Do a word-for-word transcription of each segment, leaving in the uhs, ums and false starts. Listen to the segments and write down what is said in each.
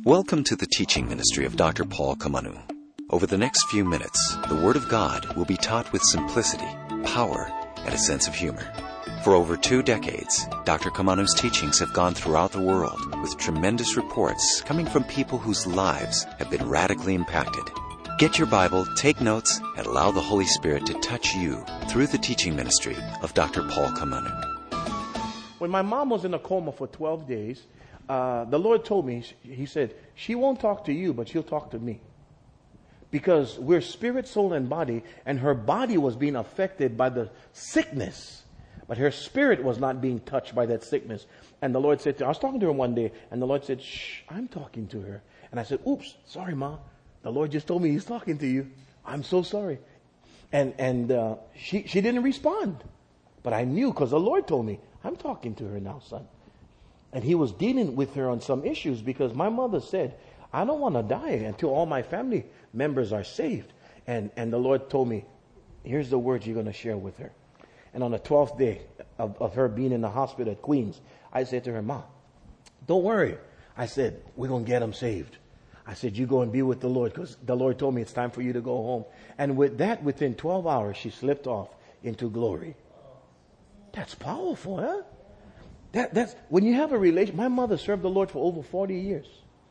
Welcome to the teaching ministry of Doctor Paul Kamanu. Over the next few minutes, the Word of God will be taught with simplicity, power, and a sense of humor. For over two decades, Doctor Kamanu's teachings have gone throughout the world with tremendous reports coming from people whose lives have been radically impacted. Get your Bible, take notes, and allow the Holy Spirit to touch you through the teaching ministry of Doctor Paul Kamanu. When my mom was in a coma for twelve days, uh, the Lord told me, He said, she won't talk to you, but she'll talk to me. Because we're spirit, soul, and body, and her body was being affected by the sickness, but her spirit was not being touched by that sickness. And the Lord said to her, I was talking to her one day, and the Lord said, shh, I'm talking to her. And I said, oops, sorry, Ma. The Lord just told me He's talking to you. I'm so sorry. And and uh, she, she didn't respond. But I knew because the Lord told me, I'm talking to her now, son. And He was dealing with her on some issues because my mother said, I don't want to die until all my family members are saved. And, and the Lord told me, here's the words you're going to share with her. And on the twelfth day of, of her being in the hospital at Queens, I said to her, Ma, don't worry. I said, we're going to get them saved. I said, you go and be with the Lord because the Lord told me it's time for you to go home. And with that, within twelve hours, she slipped off into glory. That's powerful, huh? That, that's, when you have a relation, my mother served the Lord for over forty years.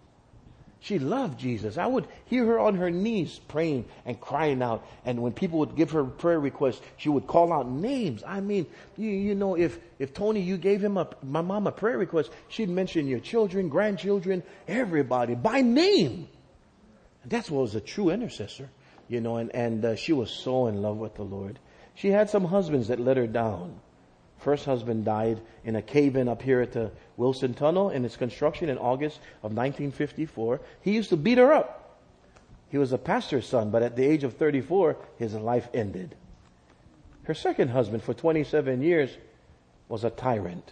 She loved Jesus. I would hear her on her knees praying and crying out. And when people would give her prayer requests, she would call out names. I mean, you, you know, if, if Tony, you gave him a, my mom a prayer request, she'd mention your children, grandchildren, everybody by name. And that's what was a true intercessor, you know, and, and uh, she was so in love with the Lord. She had some husbands that let her down. First husband died in a cave-in up here at the Wilson Tunnel in its construction in August of nineteen fifty-four. He used to beat her up. He was a pastor's son, but at the age of thirty-four, his life ended. Her second husband for twenty-seven years was a tyrant.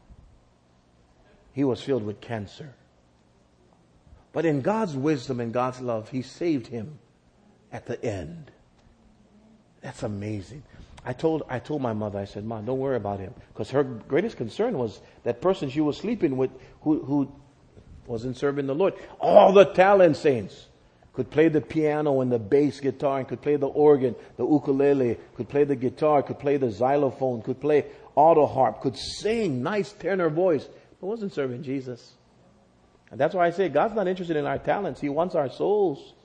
He was filled with cancer. But in God's wisdom and God's love, He saved him at the end. That's amazing. I told I told my mother, I said, Mom, don't worry about him. Because her greatest concern was that person she was sleeping with who, who wasn't serving the Lord. All the talent saints could play the piano and the bass guitar and could play the organ, the ukulele, could play the guitar, could play the xylophone, could play auto harp, could sing nice tenor voice, but wasn't serving Jesus. And that's why I say God's not interested in our talents. He wants our souls.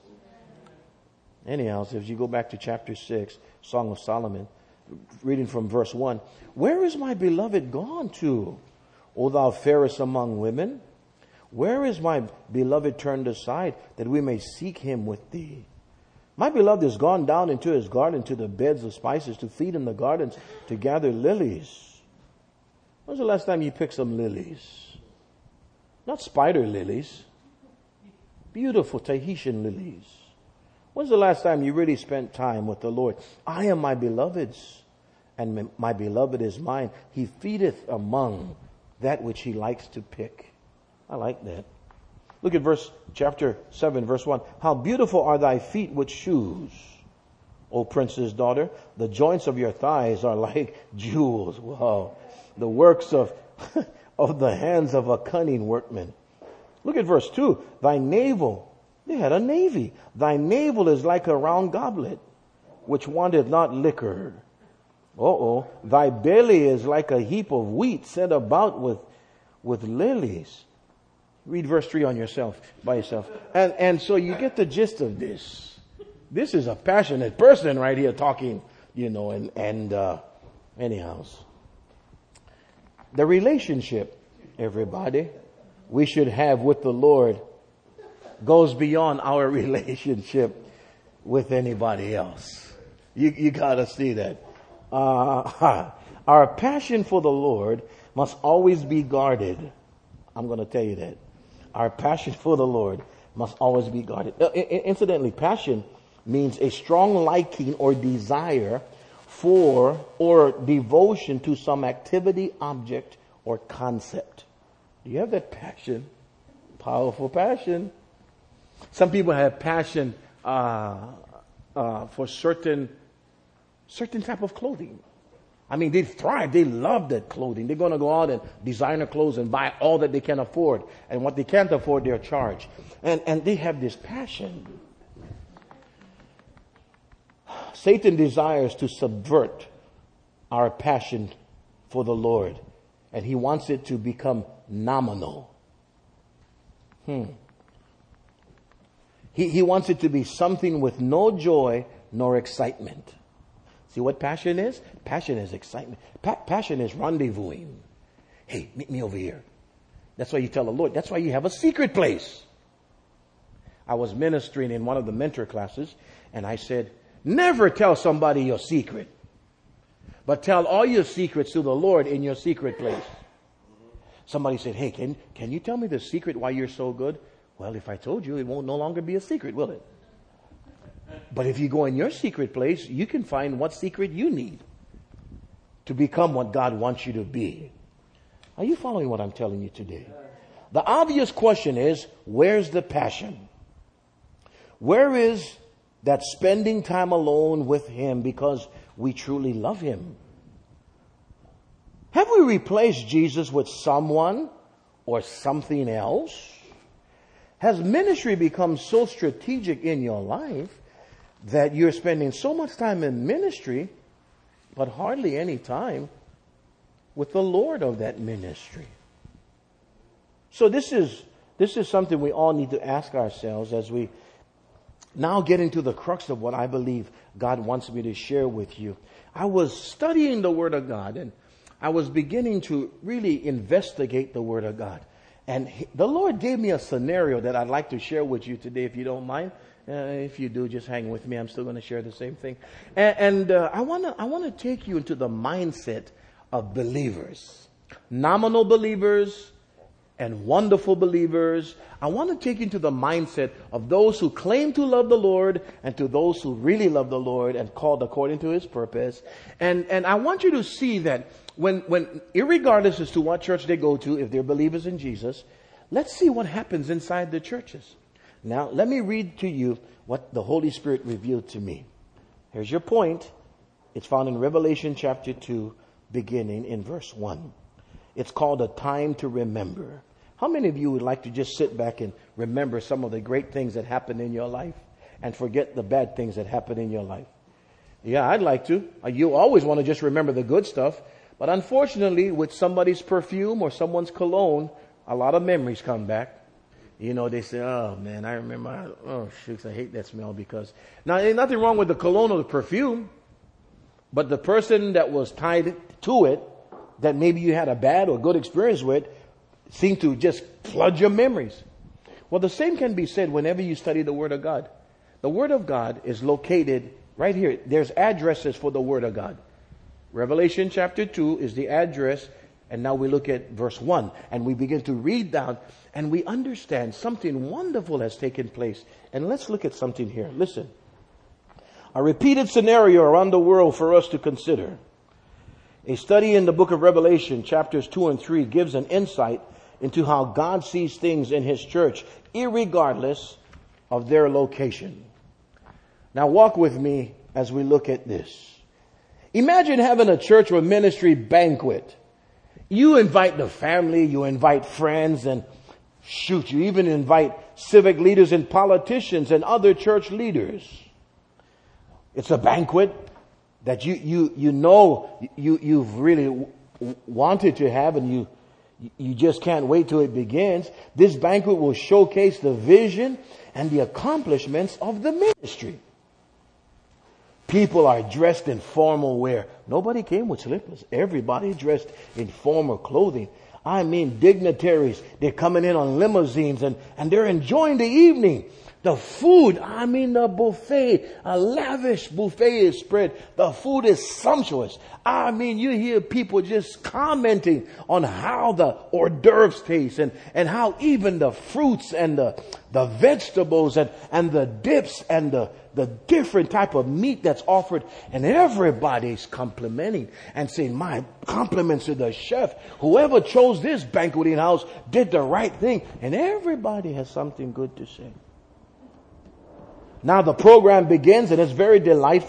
Anyhow, so if you go back to chapter six, Song of Solomon, reading from verse one, where is my beloved gone to, O thou fairest among women? Where is my beloved turned aside, that we may seek him with thee? My beloved is gone down into his garden, to the beds of spices, to feed in the gardens, to gather lilies. When was the last time you picked some lilies? Not spider lilies. Beautiful Tahitian lilies. When's the last time you really spent time with the Lord? I am my beloved's, and my beloved is mine. He feedeth among that which he likes to pick. I like that. Look at verse, chapter seven, verse one. How beautiful are thy feet with shoes, O prince's daughter. The joints of your thighs are like jewels. Wow. The works of, of the hands of a cunning workman. Look at verse two. Thy navel. They had a navy. Thy navel is like a round goblet, which wanteth not liquor. Uh-oh. Thy belly is like a heap of wheat set about with, with lilies. Read verse three on yourself, by yourself. And, and so you get the gist of this. This is a passionate person right here talking, you know, and, and, uh, anyhow. The relationship, everybody, we should have with the Lord goes beyond our relationship with anybody else. You, you gotta see that. Uh, our passion for the Lord must always be guarded. I'm gonna tell you that. Our passion for the Lord must always be guarded. Uh, incidentally, passion means a strong liking or desire for or devotion to some activity, object, or concept. Do you have that passion? Powerful passion. Some people have passion uh, uh, for certain certain type of clothing. I mean, they thrive. They love that clothing. They're going to go out and designer clothes and buy all that they can afford. And what they can't afford, they're charged. And, and they have this passion. Satan desires to subvert our passion for the Lord. And he wants it to become nominal. Hmm. He, he wants it to be something with no joy nor excitement. See what passion is? Passion is excitement. Pa- passion is rendezvousing. Hey, meet me over here. That's why you tell the Lord. That's why you have a secret place. I was ministering in one of the mentor classes, and I said, never tell somebody your secret, but tell all your secrets to the Lord in your secret place. Somebody said, hey, can, can you tell me the secret why you're so good? Well, if I told you, it won't no longer be a secret, will it? But if you go in your secret place, you can find what secret you need to become what God wants you to be. Are you following what I'm telling you today? The obvious question is, where's the passion? Where is that spending time alone with Him because we truly love Him? Have we replaced Jesus with someone or something else? Has ministry become so strategic in your life that you're spending so much time in ministry, but hardly any time with the Lord of that ministry? So this is, this is something we all need to ask ourselves as we now get into the crux of what I believe God wants me to share with you. I was studying the Word of God, and I was beginning to really investigate the Word of God. And he, the Lord gave me a scenario that I'd like to share with you today, if you don't mind. Uh, if you do, just hang with me. I'm still going to share the same thing. And, and uh, I want to I want to take you into the mindset of believers, nominal believers and wonderful believers. I want to take you into the mindset of those who claim to love the Lord and to those who really love the Lord and called according to His purpose. And and I want you to see that when when irregardless as to what church they go to, if they're believers in Jesus, let's see what happens inside the churches. Now, let me read to you what the Holy Spirit revealed to me. Here's your point. It's found in Revelation chapter two, beginning in verse one. It's called A Time to Remember. How many of you would like to just sit back and remember some of the great things that happened in your life and forget the bad things that happened in your life? Yeah, I'd like to. You always want to just remember the good stuff. But unfortunately, with somebody's perfume or someone's cologne, a lot of memories come back. You know, they say, oh man, I remember, oh shooks, I hate that smell because... Now, ain't nothing wrong with the cologne or the perfume, but the person that was tied to it, that maybe you had a bad or good experience with, seemed to just flood your memories. Well, the same can be said whenever you study the Word of God. The Word of God is located right here. There's addresses for the Word of God. Revelation chapter two is the address. And now we look at verse one and we begin to read down and we understand something wonderful has taken place. And let's look at something here. Listen. A repeated scenario around the world for us to consider. A study in the book of Revelation, chapters two and three, gives an insight into how God sees things in His church, irregardless of their location. Now walk with me as we look at this. Imagine having a church or ministry banquet. You invite the family, you invite friends, and shoot, you even invite civic leaders and politicians and other church leaders. It's a banquet that you, you, you know you, you've really w- wanted to have and you, you just can't wait till it begins. This banquet will showcase the vision and the accomplishments of the ministry. People are dressed in formal wear. Nobody came with slippers. Everybody dressed in formal clothing. I mean, dignitaries, they're coming in on limousines and, and they're enjoying the evening. The food, I mean, the buffet, a lavish buffet is spread. The food is sumptuous. I mean, you hear people just commenting on how the hors d'oeuvres taste and, and how even the fruits and the, the vegetables and, and the dips and the, the different type of meat that's offered. And everybody's complimenting and saying, my compliments to the chef. Whoever chose this banqueting house did the right thing. And everybody has something good to say. Now the program begins and it's very delightful,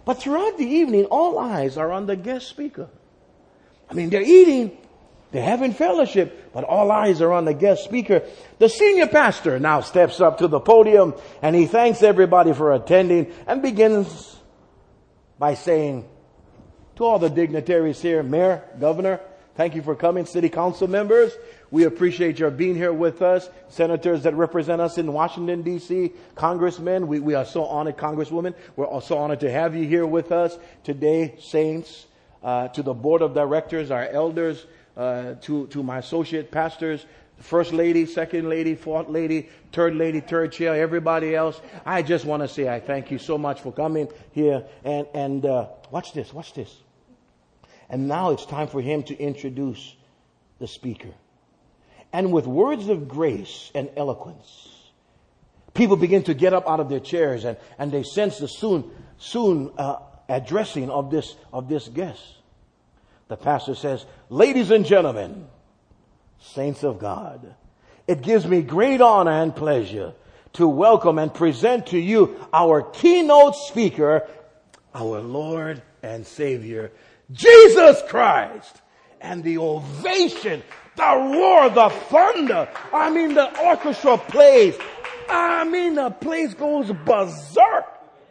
But throughout the evening, all eyes are on the guest speaker. I mean, they're eating, they're having fellowship, but all eyes are on the guest speaker. The senior pastor now steps up to the podium and he thanks everybody for attending and begins by saying to all the dignitaries here, Mayor, Governor, thank you for coming. City Council members, we appreciate your being here with us. Senators that represent us in Washington, D C, congressmen, we, we are so honored, congresswomen, we're also honored to have you here with us today, saints, uh, to the board of directors, our elders, uh, to, to my associate pastors, first lady, second lady, fourth lady, third lady, third chair, everybody else. I just want to say I thank you so much for coming here. And, and, uh, watch this, watch this. And now it's time for him to introduce the speaker. And with words of grace and eloquence, people begin to get up out of their chairs and, and they sense the soon, soon, uh, addressing of this, of this guest. The pastor says, ladies and gentlemen, saints of God, it gives me great honor and pleasure to welcome and present to you our keynote speaker, our Lord and Savior, Jesus Christ. And the ovation, the roar, the thunder. I mean, the orchestra plays. I mean, the place goes berserk.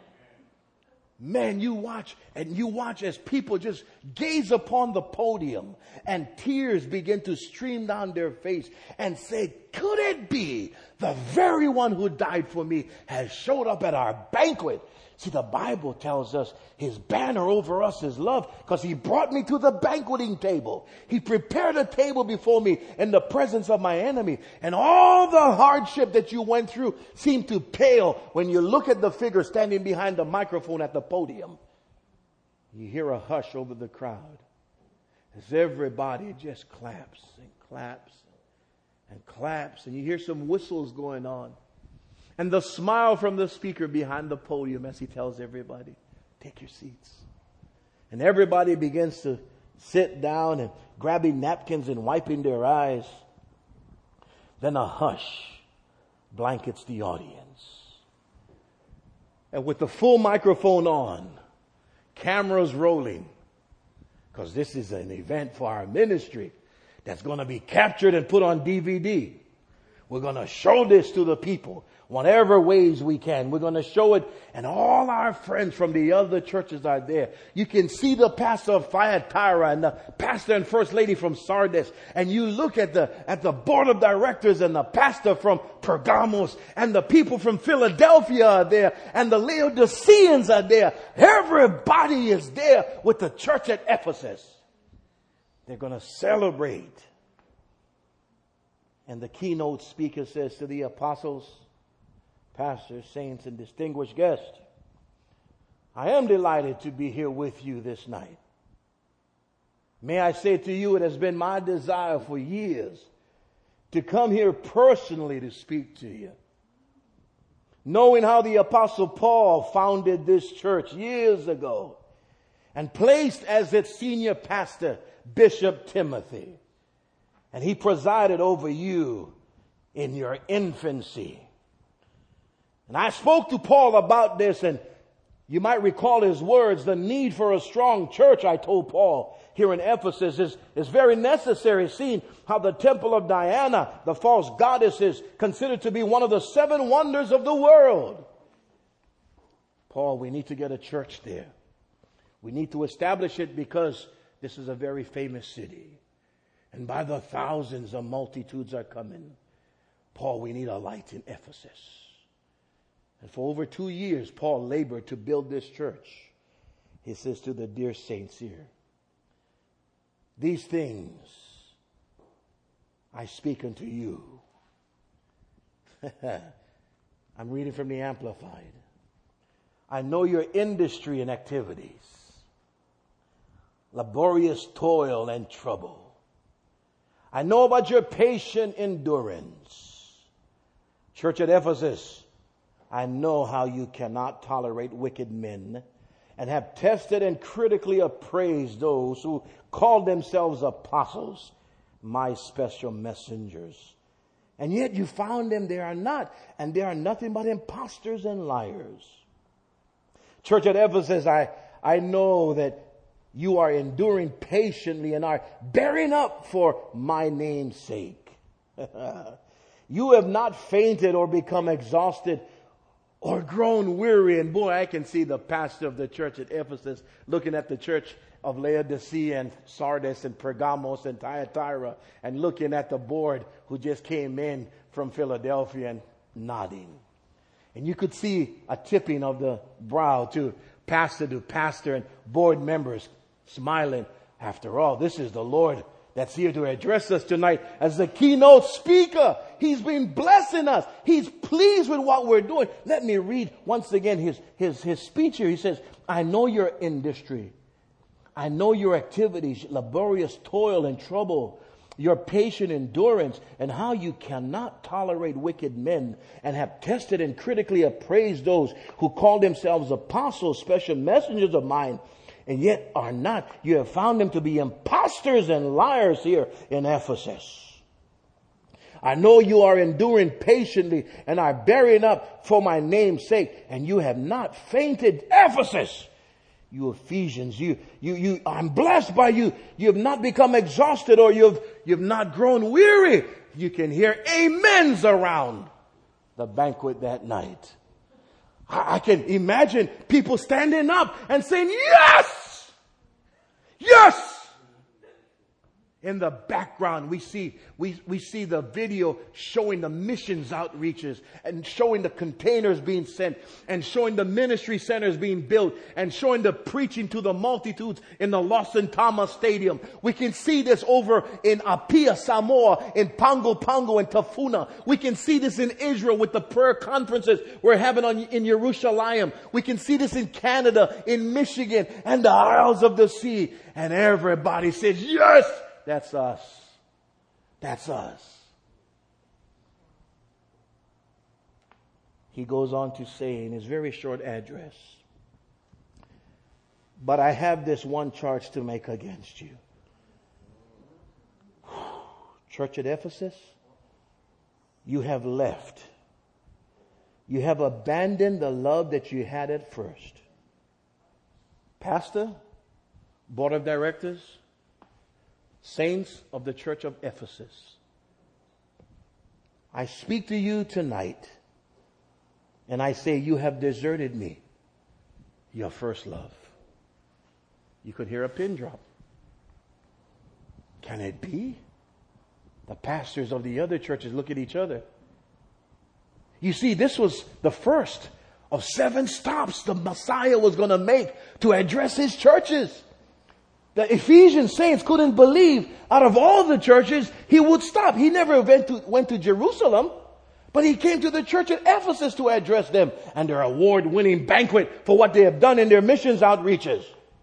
Man, you watch and you watch as people just gaze upon the podium and tears begin to stream down their face and say, could it be the very one who died for me has showed up at our banquet? See, the Bible tells us his banner over us is love because he brought me to the banqueting table. He prepared a table before me in the presence of my enemy. And all the hardship that you went through seemed to pale when you look at the figure standing behind the microphone at the podium. You hear a hush over the crowd as everybody just claps and claps and claps. And you hear some whistles going on. And the smile from the speaker behind the podium as he tells everybody, take your seats. And everybody begins to sit down and grabbing napkins and wiping their eyes. Then a hush blankets the audience. And with the full microphone on, cameras rolling, because this is an event for our ministry that's going to be captured and put on D V D. We're going to show this to the people. Whatever ways we can, we're going to show it. And all our friends from the other churches are there. You can see the pastor of Thyatira and the pastor and first lady from Sardis. And you look at the, at the board of directors and the pastor from Pergamos and the people from Philadelphia are there and the Laodiceans are there. Everybody is there with the church at Ephesus. They're going to celebrate. And the keynote speaker says to the apostles, pastors, saints, and distinguished guests, I am delighted to be here with you this night. May I say to you, it has been my desire for years to come here personally to speak to you. Knowing how the Apostle Paul founded this church years ago and placed as its senior pastor Bishop Timothy. And he presided over you in your infancy. And I spoke to Paul about this, and you might recall his words, the need for a strong church, I told Paul, here in Ephesus is, is very necessary, seeing how the temple of Diana, the false goddess, is considered to be one of the seven wonders of the world. Paul, we need to get a church there. We need to establish it because this is a very famous city. And by the thousands, the multitudes are coming. Paul, we need a light in Ephesus. And for over two years, Paul labored to build this church. He says to the dear saints here, these things I speak unto you. I'm reading from the Amplified. I know your industry and activities, laborious toil and trouble. I know about your patient endurance. Church at Ephesus, I know how you cannot tolerate wicked men and have tested and critically appraised those who call themselves apostles, my special messengers. And yet you found them they are not, and they are nothing but impostors and liars. Church at Ephesus, I, I know that you are enduring patiently and are bearing up for my name's sake. You have not fainted or become exhausted or grown weary. And boy, I can see the pastor of the church at Ephesus looking at the church of Laodicea and Sardis and Pergamos and Thyatira and looking at the board who just came in from Philadelphia and nodding. And you could see a tipping of the brow to pastor to pastor and board members smiling. After all, this is the Lord that's here to address us tonight as the keynote speaker. He's been blessing us. He's pleased with what we're doing. Let me read once again his, his, his speech here. He says, I know your industry. I know your activities, laborious toil and trouble, your patient endurance, and how you cannot tolerate wicked men, and have tested and critically appraised those who call themselves apostles, special messengers of mine, and yet are not. You have found them to be impostors and liars here in Ephesus. I know you are enduring patiently and are bearing up for my name's sake, and you have not fainted. Ephesus! You Ephesians, you, you, you, I'm blessed by you. You have not become exhausted or you've, you've not grown weary. You can hear amens around the banquet that night. I, I can imagine people standing up and saying, yes! Yes! In the background, we see, we, we see the video showing the missions outreaches and showing the containers being sent and showing the ministry centers being built and showing the preaching to the multitudes in the Lawson Thomas Stadium. We can see this over in Apia, Samoa, in Pongo Pongo and Tafuna. We can see this in Israel with the prayer conferences we're having on, in Jerusalem. We can see this in Canada, in Michigan, and the Isles of the Sea. And everybody says, yes! That's us. That's us. He goes on to say in his very short address, but I have this one charge to make against you. Church at Ephesus, you have left. You have abandoned the love that you had at first. Pastor, board of directors, saints of the church of Ephesus, I speak to you tonight and I say you have deserted me, your first love. You could hear a pin drop. Can it be? The pastors of the other churches look at each other. You see, this was the first of seven stops the Messiah was going to make to address his churches. The Ephesian saints couldn't believe out of all the churches he would stop. He never went to, went to Jerusalem, but he came to the church at Ephesus to address them and their award-winning banquet for what they have done in their missions outreaches.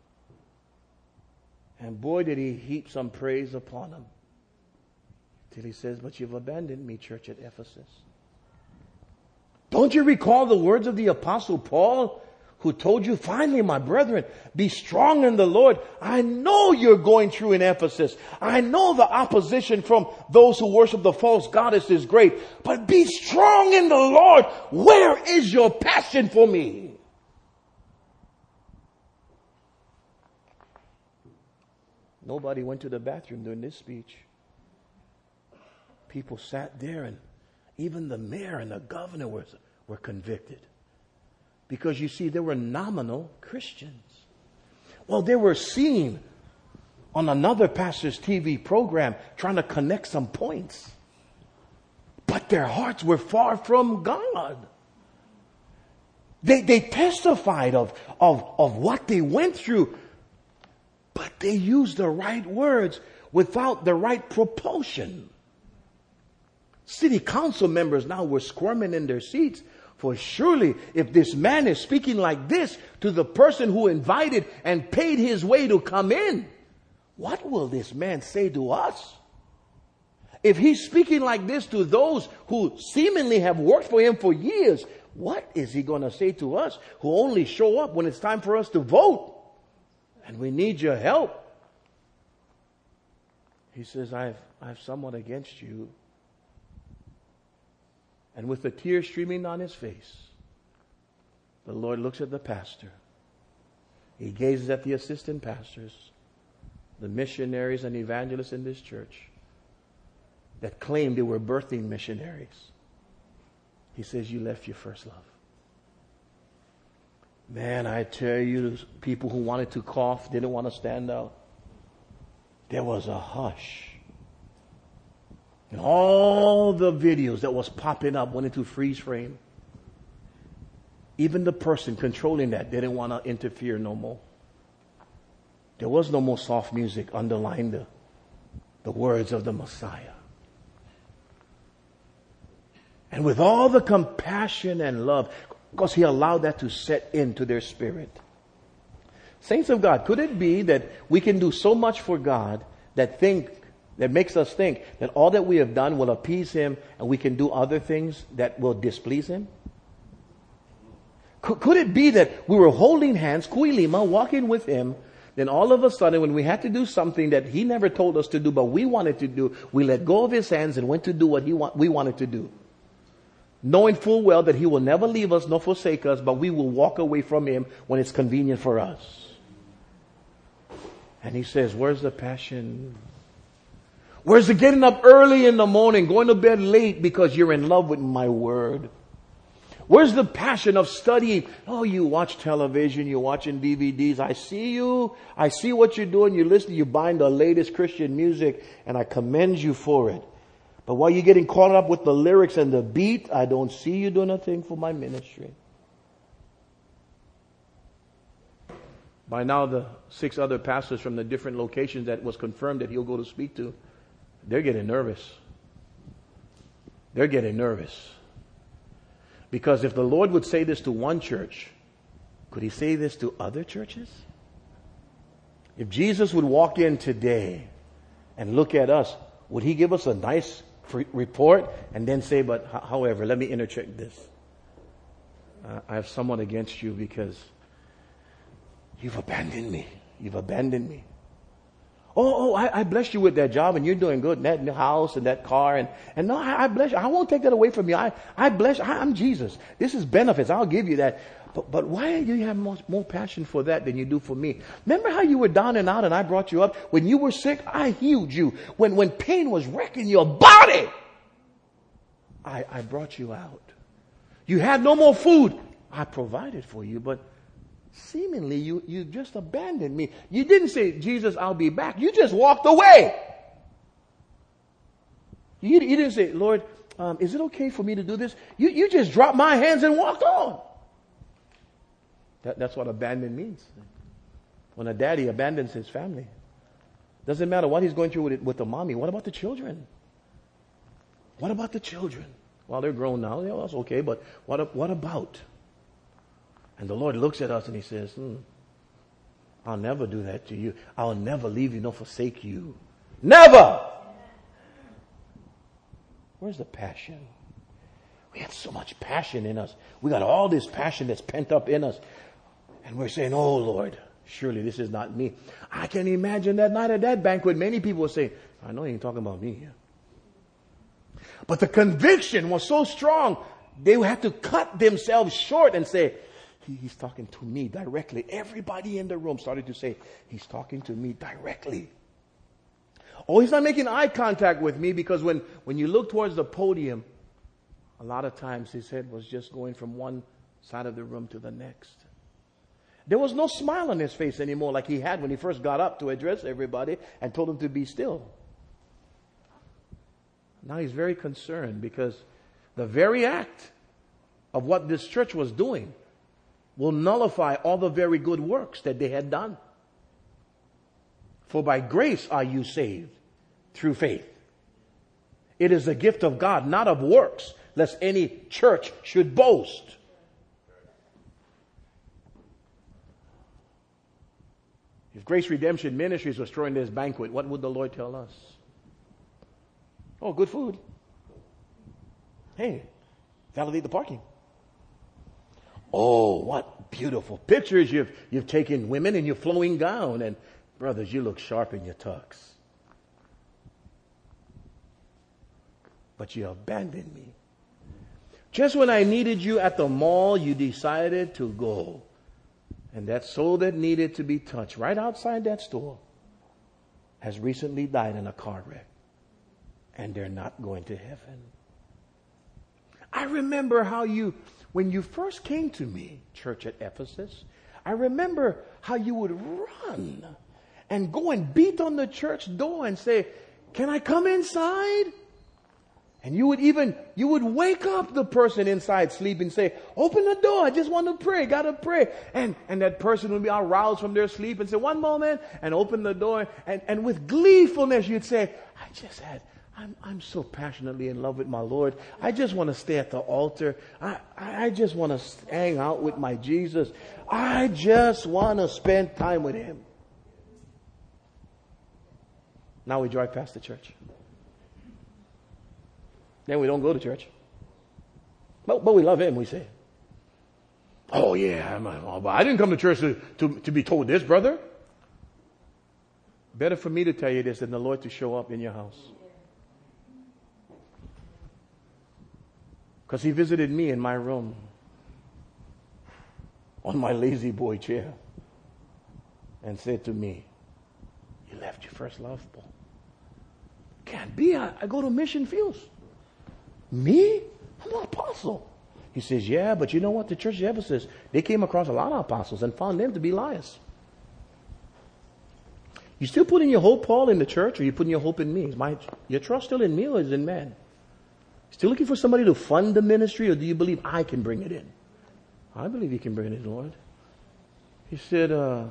And boy, did he heap some praise upon them. Till he says, but you've abandoned me, church at Ephesus. Don't you recall the words of the Apostle Paul, who told you, finally, my brethren, be strong in the Lord. I know you're going through in Ephesus. I know the opposition from those who worship the false goddess is great. But be strong in the Lord. Where is your passion for me? Nobody went to the bathroom during this speech. People sat there, and even the mayor and the governor were, were convicted. Because you see, they were nominal Christians. Well, they were seen on another pastor's T V program trying to connect some points. But their hearts were far from God. They, they testified of, of, of what they went through, but they used the right words without the right propulsion. City council members now were squirming in their seats. For surely if this man is speaking like this to the person who invited and paid his way to come in, what will this man say to us? If he's speaking like this to those who seemingly have worked for him for years, what is he going to say to us who only show up when it's time for us to vote? And we need your help. He says, I've, I've somewhat against you. And with the tears streaming down his face, the Lord looks at the pastor He gazes at the assistant pastors, the missionaries and evangelists in this church that claimed they were birthing missionaries. He says, you left your first love. Man, I tell you, people who wanted to cough, didn't want to stand out. There was a hush. And all the videos that was popping up went into freeze frame. Even the person controlling that didn't want to interfere no more. There was no more soft music underlying the, the words of the Messiah. And with all the compassion and love, because he allowed that to set into their spirit. Saints of God, could it be that we can do so much for God that think, that makes us think that all that we have done will appease him and we can do other things that will displease him? Could, could it be that we were holding hands, kui lima, walking with him, then all of a sudden when we had to do something that he never told us to do but we wanted to do, we let go of his hands and went to do what he wa- we wanted to do. Knowing full well that he will never leave us nor forsake us, but we will walk away from him when it's convenient for us. And he says, where's the passion? Where's the getting up early in the morning, going to bed late because you're in love with my word? Where's the passion of studying? Oh, you watch television, you're watching D V Ds. I see you. I see what you're doing. You listen, you're buying the latest Christian music, and I commend you for it. But while you're getting caught up with the lyrics and the beat, I don't see you doing a thing for my ministry. By now, the six other pastors from the different locations that was confirmed that he'll go to speak to, they're getting nervous. They're getting nervous. Because if the Lord would say this to one church, could he say this to other churches? If Jesus would walk in today and look at us, would he give us a nice report and then say, but however, let me interject this. Uh, I have somewhat against you because you've abandoned me. You've abandoned me. Oh, oh, I, I blessed you with that job and you're doing good. And that new house and that car. And, and no, I, I bless you. I won't take that away from you. I, I bless you. I, I'm Jesus. This is benefits. I'll give you that. But, but why do you have more, more passion for that than you do for me? Remember how you were down and out and I brought you up? When you were sick, I healed you. When, when pain was wrecking your body, I, I brought you out. You had no more food. I provided for you, but seemingly you, you just abandoned me. You didn't say, Jesus, I'll be back. You just walked away. You, you didn't say, Lord, um, is it okay for me to do this? You, you just dropped my hands and walked on. That, that's what abandon means. When a daddy abandons his family. Doesn't matter what he's going through with, it, with the mommy. What about the children? What about the children? Well, they're grown now. Yeah, that's okay. But what, what about? And the Lord looks at us and he says, hmm, I'll never do that to you. I'll never leave you nor forsake you. Never! Where's the passion? We have so much passion in us. We got all this passion that's pent up in us. And we're saying, oh Lord, surely this is not me. I can imagine that night at that banquet, many people were saying, I know you ain't talking about me here. But the conviction was so strong, they had to cut themselves short and say, he, he's talking to me directly. Everybody in the room started to say, he's talking to me directly. Oh, he's not making eye contact with me, because when, when you look towards the podium, a lot of times his head was just going from one side of the room to the next. There was no smile on his face anymore like he had when he first got up to address everybody and told them to be still. Now he's very concerned because the very act of what this church was doing will nullify all the very good works that they had done. For by grace are you saved through faith. It is a gift of God, not of works, lest any church should boast. If Grace Redemption Ministries was throwing this banquet, what would the Lord tell us? Oh, good food. Hey, validate the parking. Oh, what beautiful pictures you've you've taken, women in your flowing gown. And brothers, you look sharp in your tux. But you abandoned me. Just when I needed you at the mall, you decided to go And that soul that needed to be touched right outside that store has recently died in a car wreck. And they're not going to heaven. I remember how you, when you first came to me, church at Ephesus, I remember how you would run and go and beat on the church door and say, "Can I come inside?" And you would even, you would wake up the person inside sleeping and say, "Open the door, I just want to pray, gotta pray." And, and that person would be aroused from their sleep and say, "One moment," and open the door. And, and with gleefulness, you'd say, "I just had, I'm, I'm so passionately in love with my Lord. I just want to stay at the altar. I, I just want to hang out with my Jesus. I just want to spend time with Him." Now we drive past the church. Then we don't go to church. But, but we love Him, we say. "Oh yeah, I'm, I'm, I didn't come to church to, to, to be told this, brother." Better for me to tell you this than the Lord to show up in your house. Because He visited me in my room on my lazy boy chair and said to me, "You left your first love, Paul." Can't be. I, I go to mission fields. Me? I'm an apostle. He says, "Yeah, but you know what? The church of Ephesus, they came across a lot of apostles and found them to be liars." You still putting your hope, Paul, in the church, or you putting your hope in me? Is my, your trust still in me or is in man? Still looking for somebody to fund the ministry, or do you believe I can bring it in? "I believe you can bring it in, Lord." He said, uh,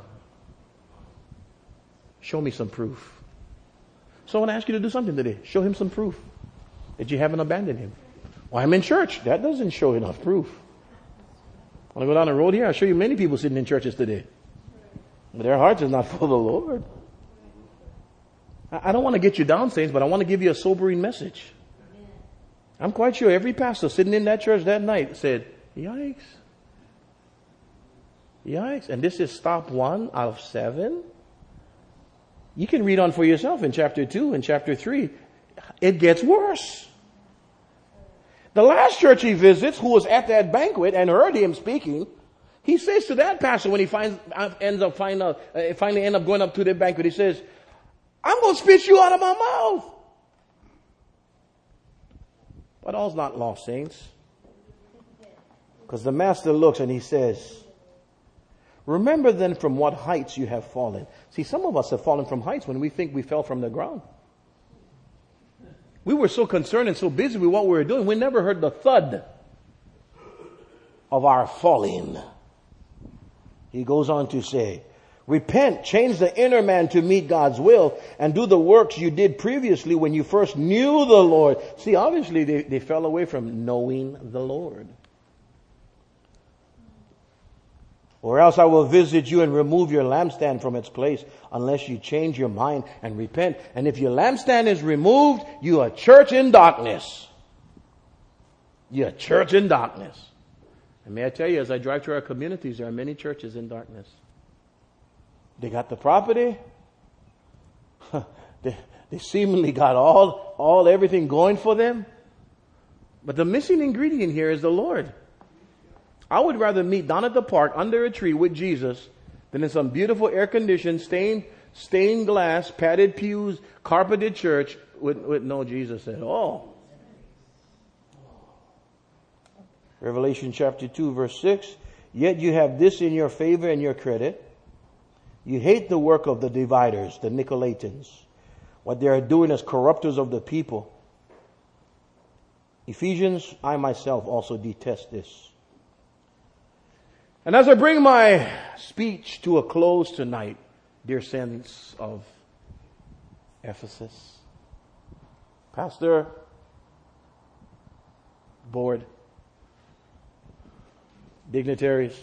"Show me some proof." So I want to ask you to do something today. Show Him some proof that you haven't abandoned Him. "Well, I'm in church." That doesn't show enough proof. Want to go down the road here? I'll show you many people sitting in churches today, but their hearts is not for the Lord. I don't want to get you down, saints, but I want to give you a sobering message. I'm quite sure every pastor sitting in that church that night said, "Yikes. Yikes." And this is stop one out of seven. You can read on for yourself in chapter two and chapter three. It gets worse. The last church he visits, who was at that banquet and heard him speaking, he says to that pastor when he finds, ends up find out, uh, finally end up going up to the banquet, he says, "I'm going to spit you out of my mouth." But all's not lost, saints. Because the master looks and he says, "Remember then from what heights you have fallen." See, some of us have fallen from heights when we think we fell from the ground. We were so concerned and so busy with what we were doing, we never heard the thud of our falling. He goes on to say, "Repent, change the inner man to meet God's will, and do the works you did previously when you first knew the Lord." See, obviously they, they fell away from knowing the Lord. "Or else I will visit you and remove your lampstand from its place unless you change your mind and repent." And if your lampstand is removed, you are church in darkness. You're church in darkness. And may I tell you, as I drive through our communities, there are many churches in darkness. They got the property. they, they seemingly got all, all everything going for them. But the missing ingredient here is the Lord. I would rather meet down at the park under a tree with Jesus than in some beautiful air-conditioned, stained, stained glass, padded pews, carpeted church with, with no Jesus at all. Revelation chapter two, verse six. "Yet you have this in your favor and your credit. You hate the work of the dividers, the Nicolaitans. What they are doing is corrupters of the people. Ephesians, I myself also detest this." And as I bring my speech to a close tonight, dear saints of Ephesus, pastor, board, dignitaries,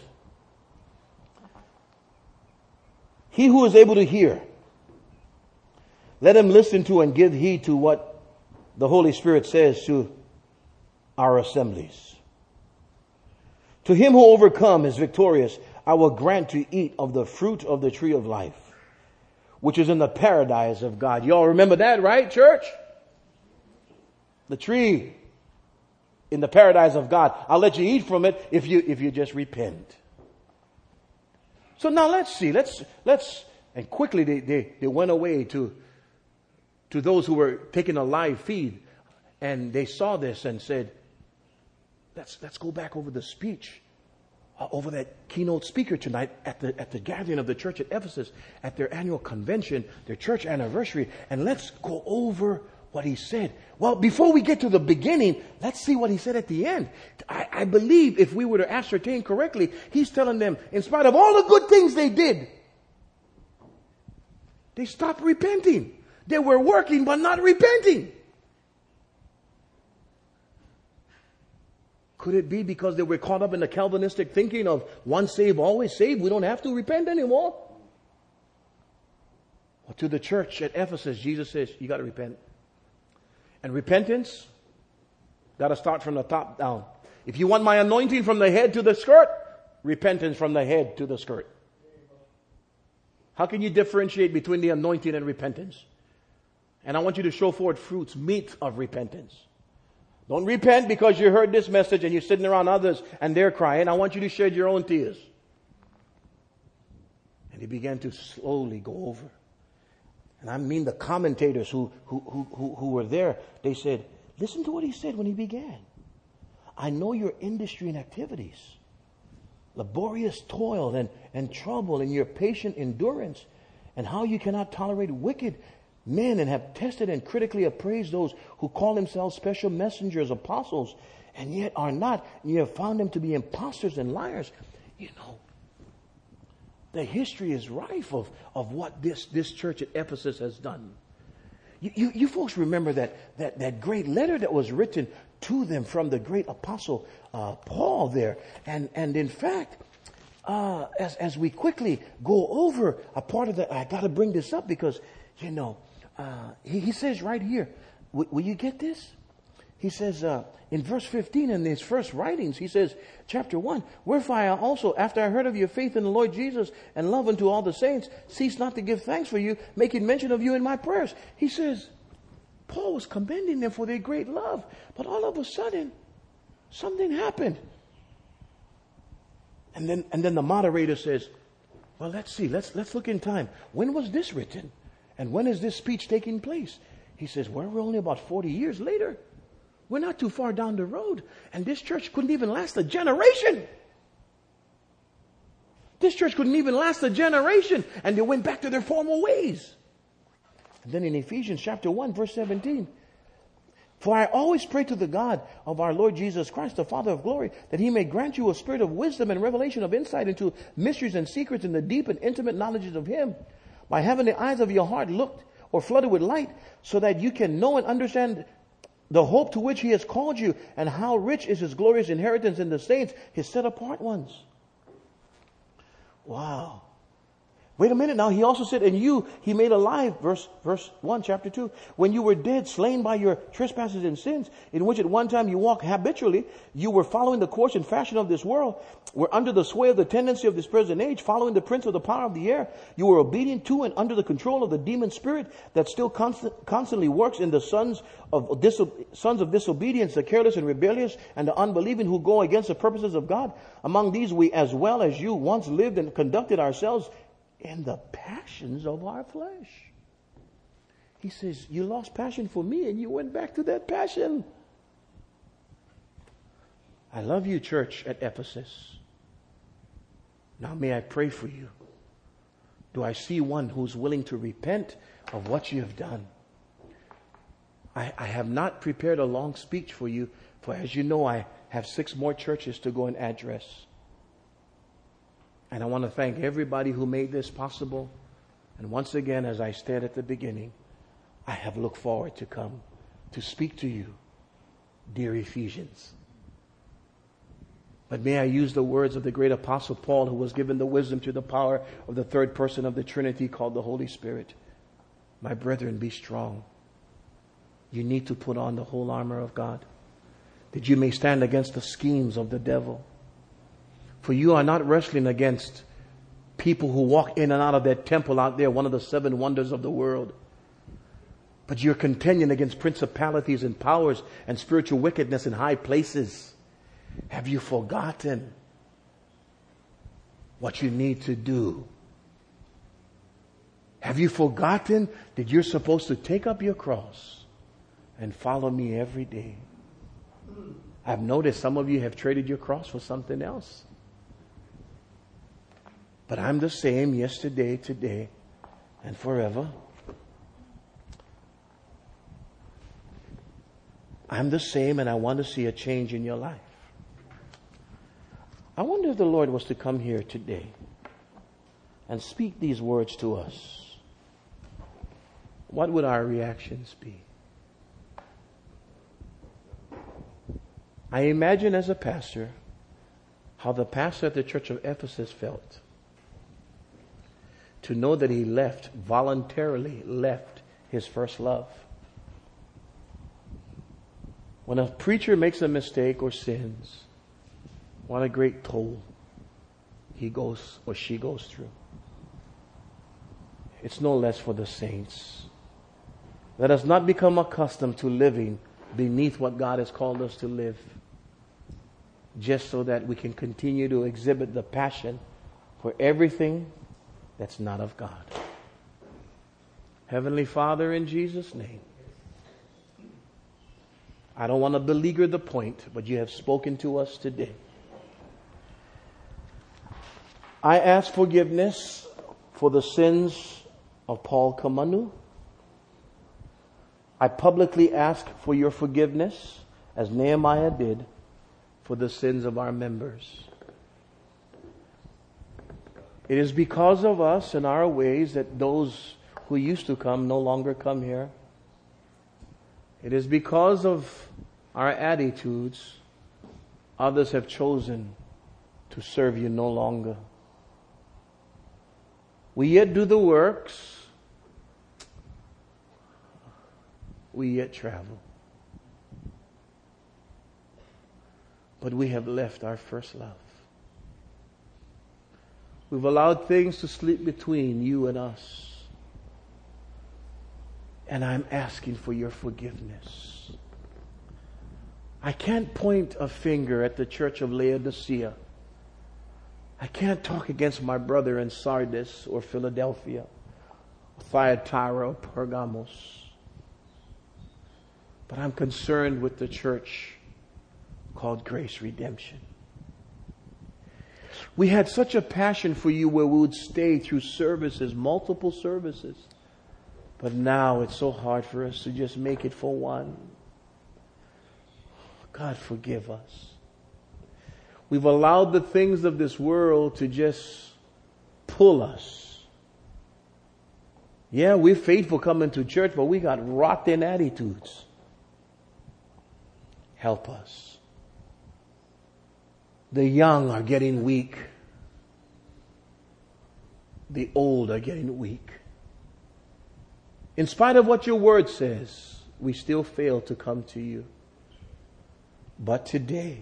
he who is able to hear, let him listen to and give heed to what the Holy Spirit says to our assemblies. To him who overcomes is victorious, I will grant to eat of the fruit of the tree of life, which is in the paradise of God. Y'all remember that, right, church? The tree in the paradise of God. I'll let you eat from it if you, if you just repent. So now let's see. Let's, let's, and quickly they, they, they went away to, to those who were taking a live feed. And they saw this and said, let's, let's go back over the speech, uh, over that keynote speaker tonight at the, at the gathering of the church at Ephesus, at their annual convention, their church anniversary. And let's go over what he said. Well, before we get to the beginning, let's see what he said at the end. I, I believe if we were to ascertain correctly, he's telling them, in spite of all the good things they did, they stopped repenting. They were working but not repenting. Could it be because they were caught up in the Calvinistic thinking of once saved, always saved? We don't have to repent anymore. Well, to the church at Ephesus, Jesus says, you got to repent. And repentance got to start from the top down. If you want my anointing from the head to the skirt, repentance from the head to the skirt. How can you differentiate between the anointing and repentance? And I want you to show forth fruits, meat of repentance. Don't repent because you heard this message and you're sitting around others and they're crying. I want you to shed your own tears. And he began to slowly go over. And I mean the commentators who, who, who, who were there, they said, listen to what he said when he began. I know your industry and activities, laborious toil and, and trouble and your patient endurance, and how you cannot tolerate wicked men, and have tested and critically appraised those who call themselves special messengers, apostles, and yet are not. And you have found them to be impostors and liars. You know, the history is rife of, of what this, this church at Ephesus has done. You, you, you folks remember that, that, that great letter that was written to them from the great apostle uh, Paul there. And, and in fact, uh, as, as we quickly go over a part of that, I got to bring this up because, you know, uh, he, he says right here, w- will you get this? He says uh, in verse fifteen in his first writings, he says, chapter one, wherefore I also, after I heard of your faith in the Lord Jesus and love unto all the saints, cease not to give thanks for you, making mention of you in my prayers. He says, Paul was commending them for their great love, but all of a sudden, something happened. And then, and then the moderator says, well, let's see, let's, let's look in time. When was this written? And when is this speech taking place? He says, well, we're only about forty years later. We're not too far down the road. And this church couldn't even last a generation. This church couldn't even last a generation. And they went back to their former ways. And then in Ephesians chapter one, verse seventeen, for I always pray to the God of our Lord Jesus Christ, the Father of glory, that he may grant you a spirit of wisdom and revelation of insight into mysteries and secrets in the deep and intimate knowledges of him, by having the eyes of your heart looked or flooded with light, so that you can know and understand the hope to which he has called you, and how rich is his glorious inheritance in the saints, his set apart ones. Wow. Wait a minute now. He also said, and you he made alive, verse, verse one, chapter two, when you were dead, slain by your trespasses and sins, in which at one time you walked habitually, you were following the course and fashion of this world, were under the sway of the tendency of this present age, following the prince of the power of the air. You were obedient to and under the control of the demon spirit that still constant, constantly works in the sons of, diso- sons of disobedience, the careless and rebellious, and the unbelieving who go against the purposes of God. Among these we, as well as you, once lived and conducted ourselves in the passions of our flesh. He says, you lost passion for me and you went back to that passion. I love you, church at Ephesus. Now may I pray for you. Do I see one who's willing to repent of what you have done? I, I have not prepared a long speech for you, for as you know, I have six more churches to go and address. And I want to thank everybody who made this possible. And once again, as I said at the beginning, I have looked forward to come to speak to you, dear Ephesians. But may I use the words of the great apostle Paul, who was given the wisdom to the power of the third person of the Trinity called the Holy Spirit. My brethren, be strong. You need to put on the whole armor of God, that you may stand against the schemes of the devil. For you are not wrestling against people who walk in and out of that temple out there, one of the seven wonders of the world. But you're contending against principalities and powers and spiritual wickedness in high places. Have you forgotten what you need to do. Have you forgotten that you're supposed to take up your cross and follow me every day? I've noticed some of you have traded your cross for something else. But I'm the same yesterday, today, and forever. I'm the same, and I want to see a change in your life. I wonder if the Lord was to come here today and speak these words to us. What would our reactions be? I imagine as a pastor how the pastor at the church of Ephesus felt to know that he left, voluntarily left his first love. When a preacher makes a mistake or sins, what a great toll he goes or she goes through. It's no less for the saints. Let us not become accustomed to living beneath what God has called us to live, just so that we can continue to exhibit the passion for everything that's not of God. Heavenly Father, in Jesus' name, I don't want to beleaguer the point, but you have spoken to us today. I ask forgiveness for the sins of Paul Kamanu. I publicly ask for your forgiveness, as Nehemiah did, for the sins of our members. It is because of us and our ways that those who used to come no longer come here. It is because of our attitudes others have chosen to serve you no longer. We yet do the works. We yet travel. But we have left our first love. We've allowed things to slip between you and us. And I'm asking for your forgiveness. I can't point a finger at the church of Laodicea. I can't talk against my brother in Sardis or Philadelphia, Thyatira or Pergamos. But I'm concerned with the church called Grace Redemption. We had such a passion for you where we would stay through services, multiple services. But now it's so hard for us to just make it for one. God, forgive us. We've allowed the things of this world to just pull us. Yeah, we're faithful coming to church, but we got rotten attitudes. Help us. The young are getting weak. The old are getting weak. In spite of what your word says, we still fail to come to you. But today,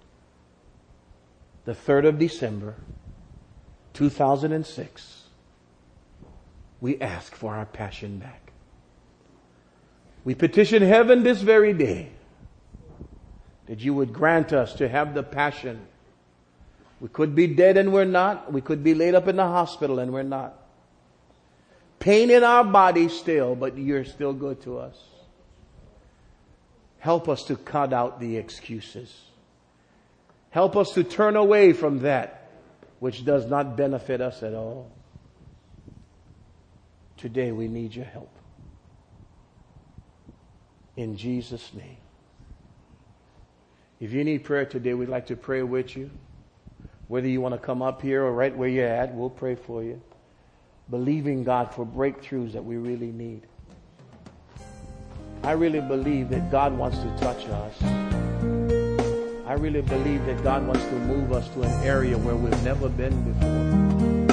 the third of December, two thousand six, we ask for our passion back. We petition heaven this very day that you would grant us to have the passion. We could be dead and we're not. We could be laid up in the hospital and we're not. Pain in our body still, but you're still good to us. Help us to cut out the excuses. Help us to turn away from that which does not benefit us at all. Today we need your help. In Jesus' name. If you need prayer today, we'd like to pray with you. Whether you want to come up here or right where you're at, we'll pray for you. Believing God for breakthroughs that we really need. I really believe that God wants to touch us. I really believe that God wants to move us to an area where we've never been before.